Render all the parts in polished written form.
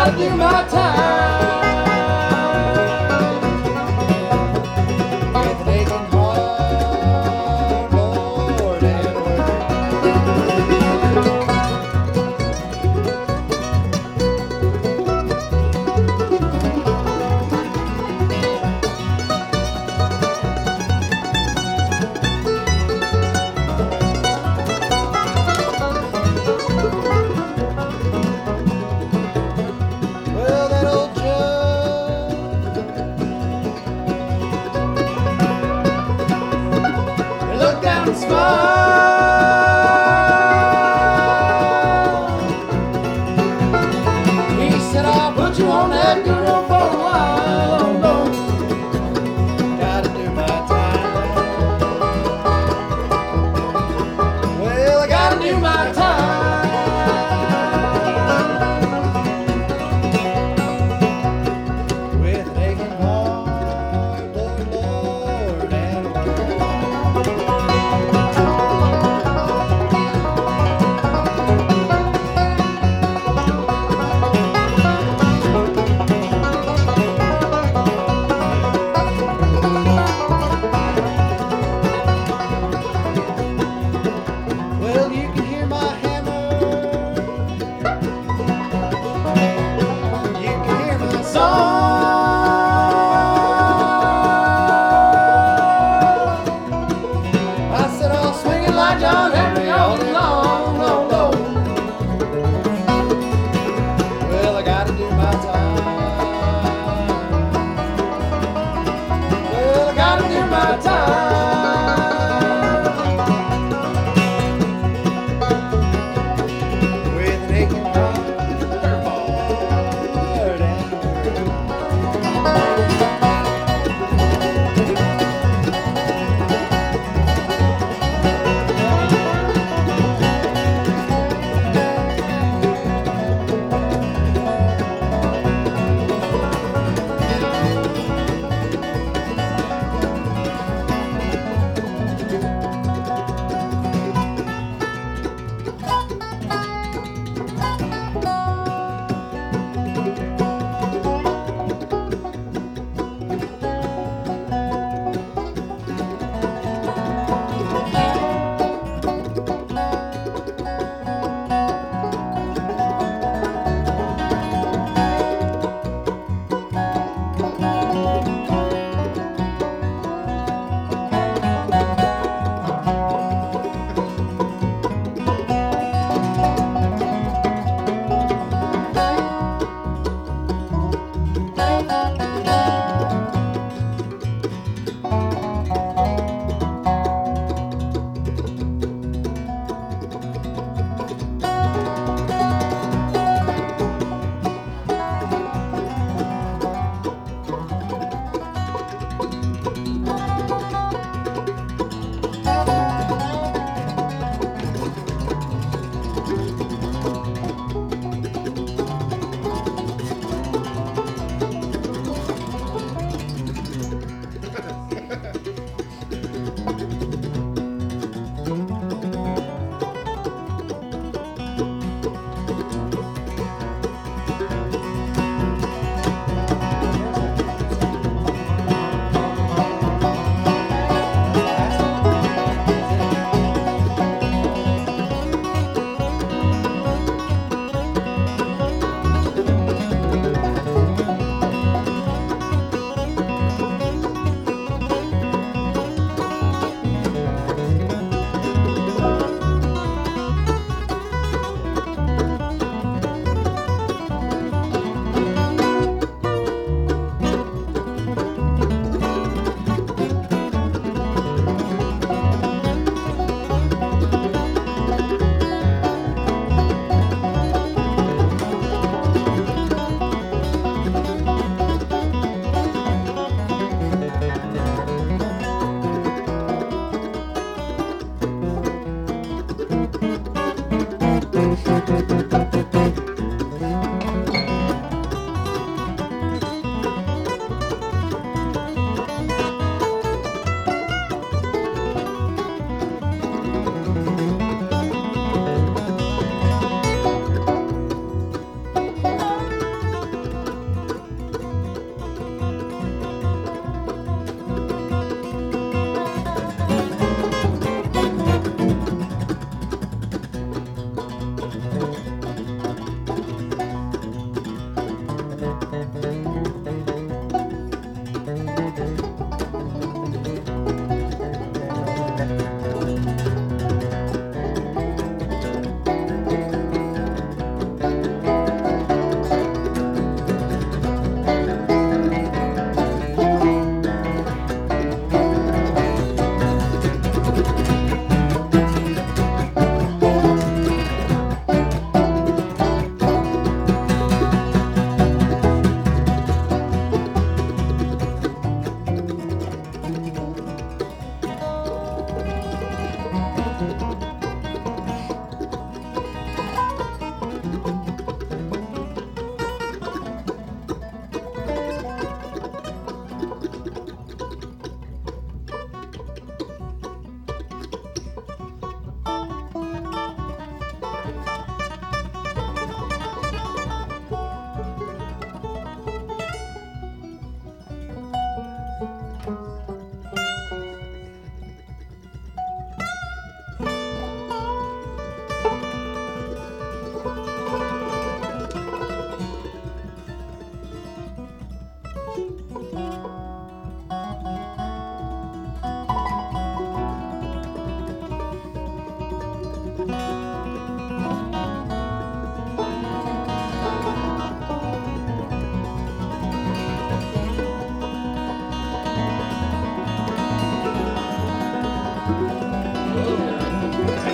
gotta do my time. With an aching heart, Lord, and well, that old judge, he looked down and smiled. He said, I'll put you on that good road for a while. Oh, no, gotta do my time. Well, I gotta do my time. With an aching heart, Lord, Lord, and well, you can hear my hammer, you can hear my song. I said I'll swing it like John Henry all day long, no, no. Well, I gotta do my time. Well, I gotta do my time. With an aching heart, Lord, and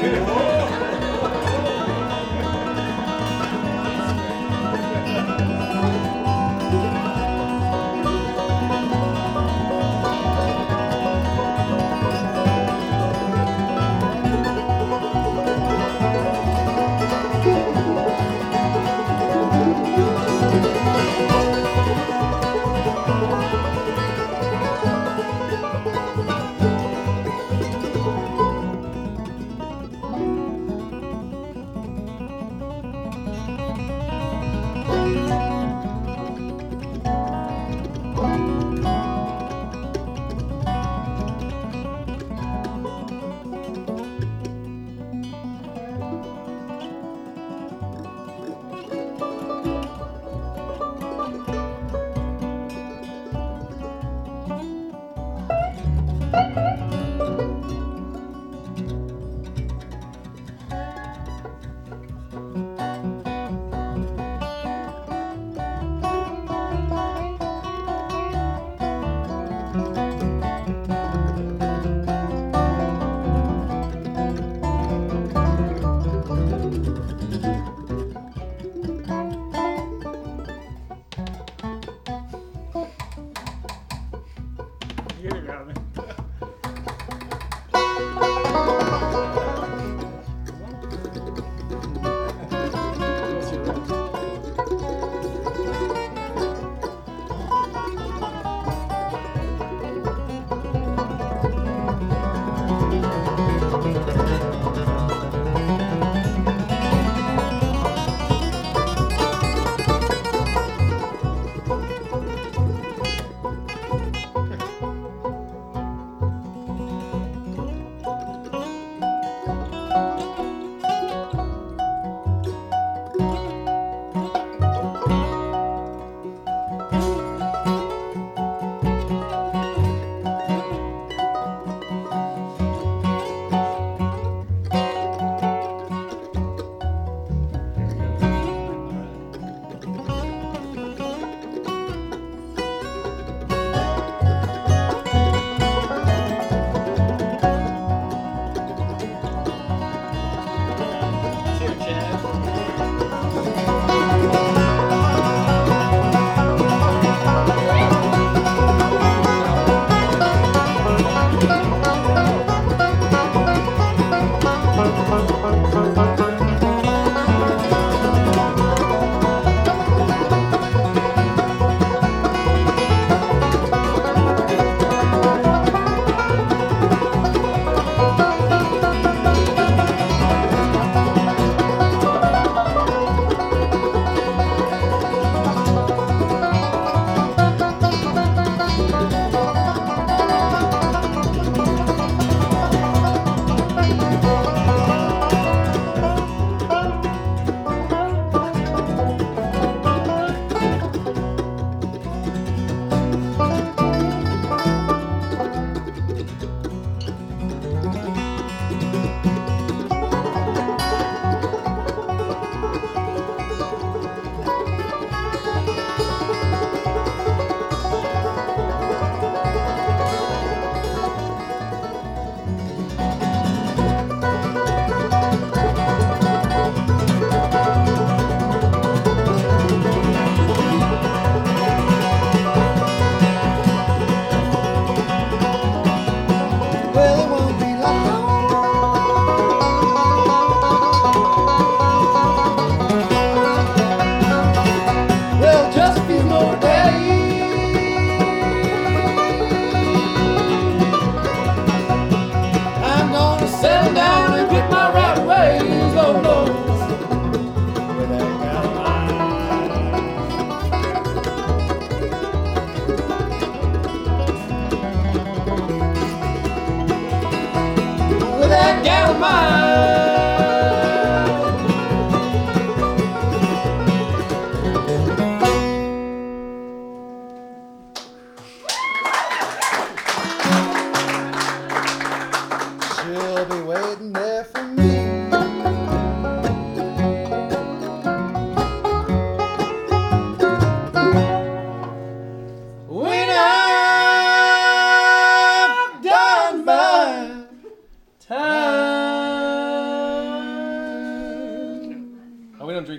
Time.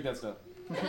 drink that stuff.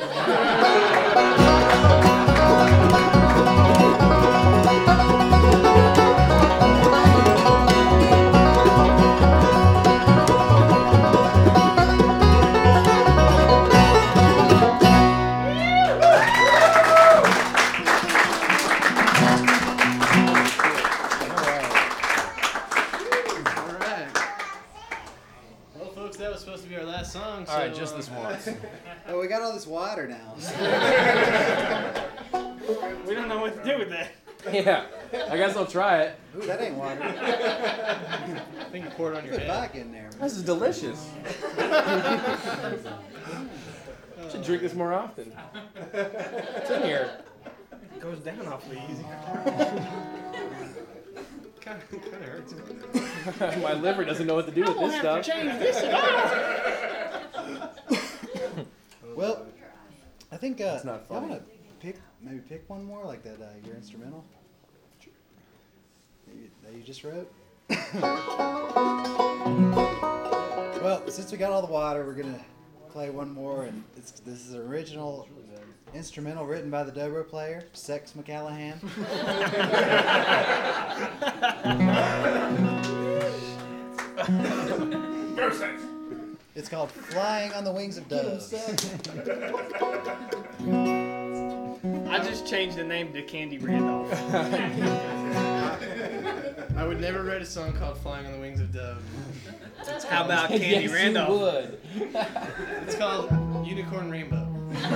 Song, all right, just this once. Oh, we got all this water now. We don't know what to do with that. Yeah, I guess I'll try it. Ooh, that ain't water. I think you poured it on your Put head. back in there. This is delicious. Should drink this more often. It's in here. It goes down awfully easy. Kind of hurts. My liver doesn't know what to do with this stuff. Change this at all. Well, I think That's not y'all funny. want to maybe pick one more like that. Your instrumental that you just wrote. Well, since we got all the water, we're gonna play one more, and this is an original instrumental written by the dobro player, Sex McCallahan. It's called Flying on the Wings of Doves. I just changed the name to Candy Randolph. I would never write a song called Flying on the Wings of Dove. How about Candy Yes, Randolph? you would. It's called Unicorn Rainbow.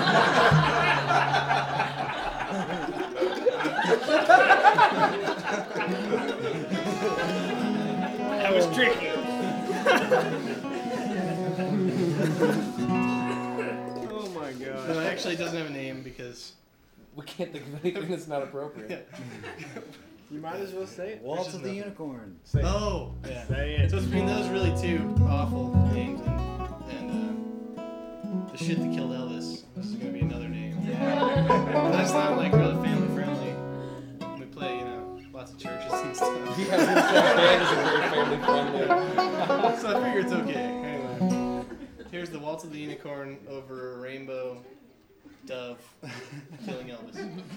That was tricky. Oh my No, god. it actually doesn't have a name because We can't think of anything that's not appropriate. You might as well say it. Waltz of the Unicorn. Say it. oh yeah. Say it. So it's between those really two awful names and the shit that killed Elvis. This is gonna be another name. That's not like really family friendly. We play, lots of churches and stuff. Yeah, this band isn't very family friendly. So I figure it's okay. Anyway, here's the Waltz of the Unicorn over a rainbow dove killing Elvis.